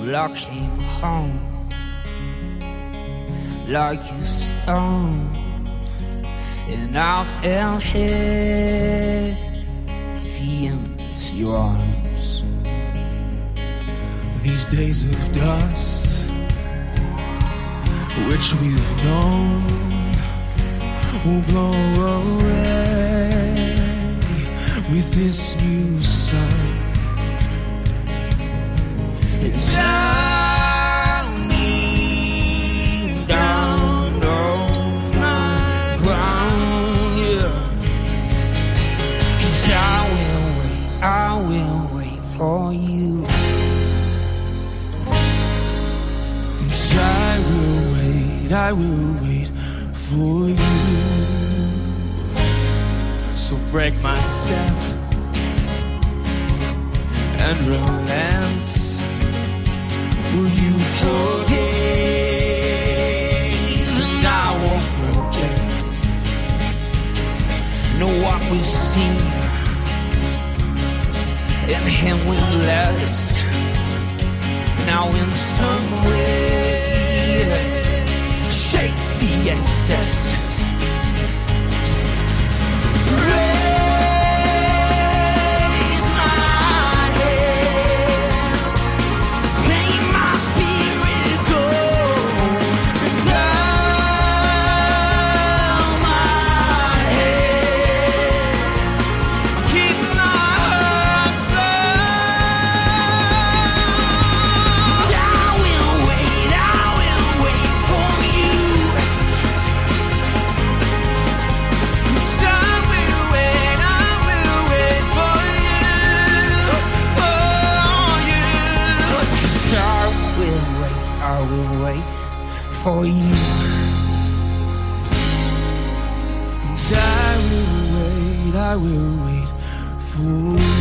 Well, I came home like a stone, and I felt heavy empty arms. These days of dust, which we've known, will blow away with this new sun. And turn me down on my ground, yeah. 'Cause I will wait for you. And I will wait for you. So break my step and relent. Will you forgive? And I won't forget. Know what we see, and him with less. Now in some way, shake the excess. Raise my head, make my spirit go down my head, keep my heart soft. I will wait for you. I will wait for you, for you. 'Cause I will wait for you. And I will wait for you.